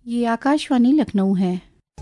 ये आकाशवाणी लखनऊ है।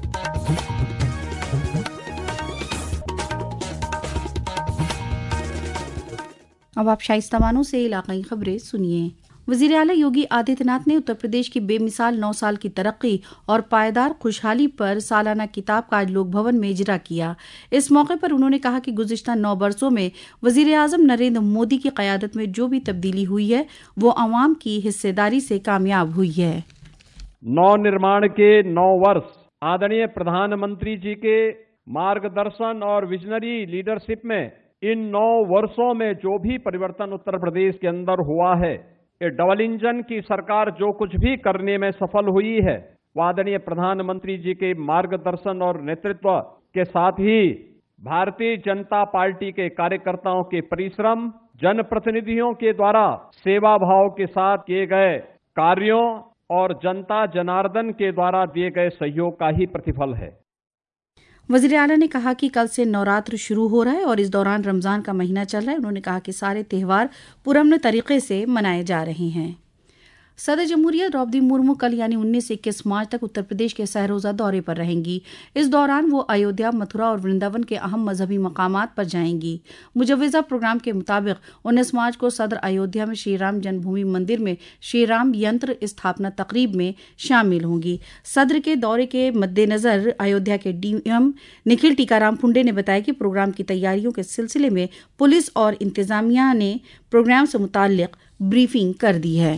अब आप शाइस्ता बानो से इलाकाई खबरें सुनिए। वज़ीर आला योगी आदित्यनाथ ने उत्तर प्रदेश की बेमिसाल 9 साल की तरक्की और पायदार खुशहाली पर सालाना किताब का आज लोक भवन में इजरा किया। इस मौके पर उन्होंने कहा कि गुज़िश्ता 9 वर्षों में वज़ीर आज़म नरेंद्र मोदी की क़यादत में जो भी तब्दीली हुई है वो अवाम की हिस्सेदारी से कामयाब हुई है। नव निर्माण के 9 वर्ष आदरणीय प्रधानमंत्री जी के मार्गदर्शन और विजनरी लीडरशिप में इन 9 वर्षों में जो भी परिवर्तन उत्तर प्रदेश के अंदर हुआ है, ये डबल इंजन की सरकार जो कुछ भी करने में सफल हुई है, वो आदरणीय प्रधानमंत्री जी के मार्गदर्शन और नेतृत्व के साथ ही भारतीय जनता पार्टी के कार्यकर्ताओं के परिश्रम, जनप्रतिनिधियों के द्वारा सेवा भाव के साथ किए गए कार्यों और जनता जनार्दन के द्वारा दिए गए सहयोग का ही प्रतिफल है। वज़ीर आला ने कहा कि कल से नवरात्र शुरू हो रहा है और इस दौरान रमज़ान का महीना चल रहा है। उन्होंने कहा कि सारे त्यौहार पुरअमन तरीके से मनाए जा रहे हैं। सदर जमहूरिया द्रौपदी मुर्मू कल यानी 19 से 21 मार्च तक उत्तर प्रदेश के सहरोजा दौरे पर रहेंगी। इस दौरान वो अयोध्या, मथुरा और वृंदावन के अहम मजहबी मकामात पर जाएंगी। मुजव्वज़ा प्रोग्राम के मुताबिक 19 मार्च को सदर अयोध्या में श्री राम जन्मभूमि मंदिर में श्री राम यंत्र स्थापना तकरीब में शामिल होंगी। सदर के दौरे के मद्देनजर अयोध्या के डीएम निखिल टीकाराम फुंडे ने बताया कि प्रोग्राम की तैयारियों के सिलसिले में पुलिस और इंतजामिया ने प्रोग्राम से मुताल्लिक ब्रीफिंग कर दी है।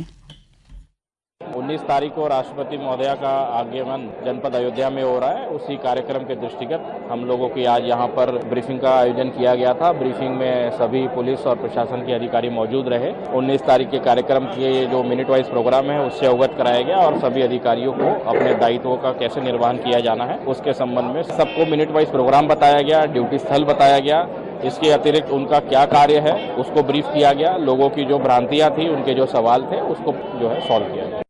19 तारीख को राष्ट्रपति महोदया का आगमन जनपद अयोध्या में हो रहा है। उसी कार्यक्रम के दृष्टिगत हम लोगों की आज यहाँ पर ब्रीफिंग का आयोजन किया गया था। ब्रीफिंग में सभी पुलिस और प्रशासन के अधिकारी मौजूद रहे। 19 तारीख के कार्यक्रम के जो मिनट वाइज प्रोग्राम है उससे अवगत कराया गया और सभी अधिकारियों को अपने दायित्वों का कैसे निर्वहन किया जाना है उसके संबंध में सबको मिनट वाइज प्रोग्राम बताया गया, ड्यूटी स्थल बताया गया। इसके अतिरिक्त उनका क्या कार्य है उसको ब्रीफ किया गया। लोगों की जो भ्रांतियां थी, उनके जो सवाल थे उसको जो है सॉल्व किया गया।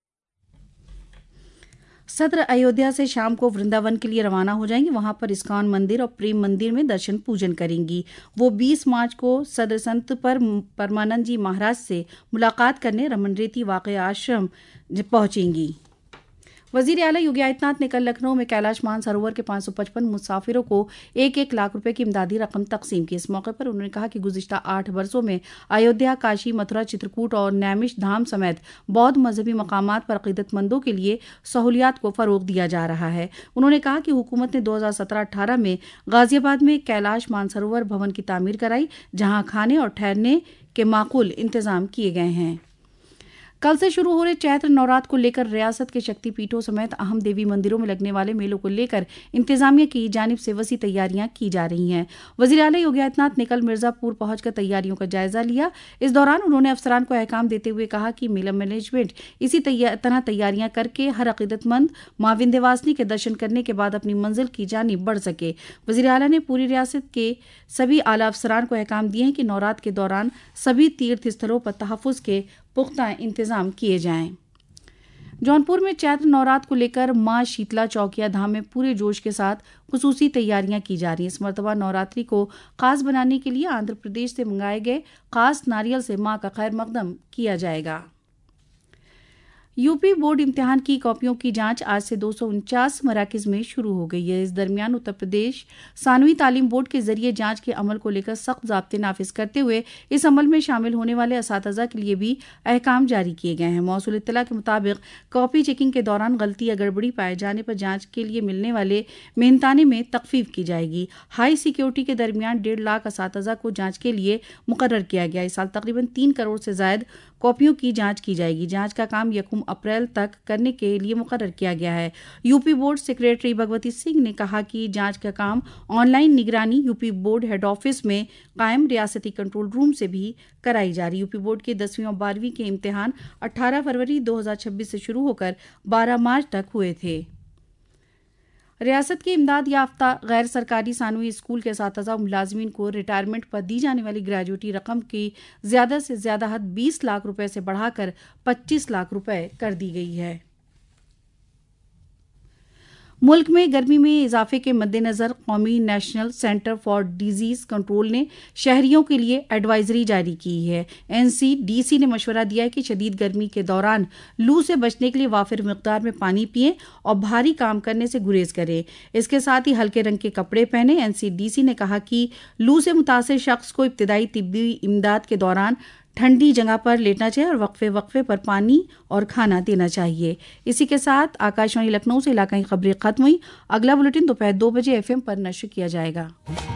सदर अयोध्या से शाम को वृंदावन के लिए रवाना हो जाएंगी। वहां पर इस्कॉन मंदिर और प्रेम मंदिर में दर्शन पूजन करेंगी। वो 20 मार्च को सदर संत परमानंद जी महाराज से मुलाकात करने रमनरेती वाक़या आश्रम पहुंचेंगी। वज़ीर आला योगी आदित्यनाथ ने कल लखनऊ में कैलाश मानसरोवर के 555 मुसाफिरों को 1-1 लाख रुपए की इमदादी रकम तकसीम की। इस मौके पर उन्होंने कहा कि गुज़िश्ता 8 वर्षों में अयोध्या, काशी, मथुरा, चित्रकूट और नैमिष धाम समेत बौद्ध मजहबी मकामात पर अक़ीदतमंदों के लिए सहूलियात को फ़रोग़ दिया जा रहा है। उन्होंने कहा कि हुकूमत ने 2017-18 में गाज़ियाबाद में कैलाश मानसरोवर भवन की तामीर कराई, जहाँ खाने और ठहरने के माकूल इंतज़ाम किए गए हैं। कल से शुरू हो रहे चैत्र नवरात्र को लेकर रियासत के शक्तिपीठों समेत अहम देवी मंदिरों में लगने वाले मेलों को लेकर इंतजामिया की जानिब से वसी तैयारियां की जा रही हैं। वज़ीर आला योगी आदित्यनाथ ने कल मिर्जापुर पहुंचकर तैयारियों का जायजा लिया। इस दौरान उन्होंने अफसरान को अहकाम देते हुए कहा कि मेला मैनेजमेंट इसी तरह तैयारियां करके हर अक़ीदतमंद मां विंध्यवासिनी के दर्शन करने के बाद अपनी मंजिल की जानिब बढ़ सके। वज़ीर आला ने पूरी रियासत के सभी आला अफसरान को अहकाम दिए हैं कि नवरात्र के दौरान सभी तीर्थ स्थलों पर तहफ़्फ़ुज़ के पुख्ता इंतजाम किए जाएं। जौनपुर में चैत्र नवरात्र को लेकर मां शीतला चौकिया धाम में पूरे जोश के साथ खुसूसी तैयारियां की जा रही हैं। इस मरतबा नवरात्रि को खास बनाने के लिए आंध्र प्रदेश से मंगाए गए खास नारियल से मां का खैर मकदम किया जाएगा। यूपी बोर्ड इम्तिहान की कॉपियों की जांच आज से 249 मराकिज में शुरू हो गई है। इस दरमियान उत्तर प्रदेश सानवी तालीम बोर्ड के जरिए जांच के अमल को लेकर सख्त ज़ाब्ते नाफिज करते हुए इस अमल में शामिल होने वाले असातिज़ा के लिए भी अहकाम जारी किए गए हैं। मौसूल इत्तला के मुताबिक कॉपी चेकिंग के दौरान गलती या गड़बड़ी पाए जाने पर जांच के लिए मिलने वाले मेहनताने में तखफीफ की जाएगी। हाई सिक्योरिटी के दरमियान 1.5 लाख असातिज़ा को जांच के लिए मुकर्रर किया गया। इस साल तकरीबन 3 करोड़ से ज़ायद कॉपियों की जांच की जाएगी। जांच का काम 1 अप्रैल तक करने के लिए मुकर्रर किया गया है। UP board secretary Bhagwati Singh ने कहा कि जांच का काम ऑनलाइन निगरानी यूपी बोर्ड हेड ऑफिस में कायम रियासती कंट्रोल रूम से भी कराई जा रही। यूपी बोर्ड के 10वीं और 12वीं के इम्तिहान 18 फरवरी 2026 से शुरू होकर 12 मार्च तक हुए थे। रियासत के इमदाद याफ्ता गैर सरकारी सानवी स्कूल के असातिज़ा मुलाजमीन को रिटायरमेंट पर दी जाने वाली ग्रेजुएटी रकम की ज़्यादा से ज़्यादा हद 20 लाख रुपए से बढ़ाकर 25 लाख रुपए कर दी गई है। मुल्क में गर्मी में इजाफे के मद्देनजर कौमी national centre for disease control ने शहरियों के लिए एडवाइजरी जारी की है। एनसीडीसी ने मशवरा दिया है कि शदीद गर्मी के दौरान लू से बचने के लिए वाफिर मिकदार में पानी पिएं और भारी काम करने से गुरेज करें। इसके साथ ही हल्के रंग के कपड़े पहने। एनसीडीसी ने कहा कि लू से मुतासिर शख्स को इब्तिदाई तिब्बी इमदाद के दौरान ठंडी जगह पर लेटना चाहिए और वक्फे वक्फे पर पानी और खाना देना चाहिए। इसी के साथ आकाशवाणी लखनऊ से इलाकाई खबरें खत्म हुई। अगला बुलेटिन दोपहर 2 बजे FM पर नश्र किया जाएगा।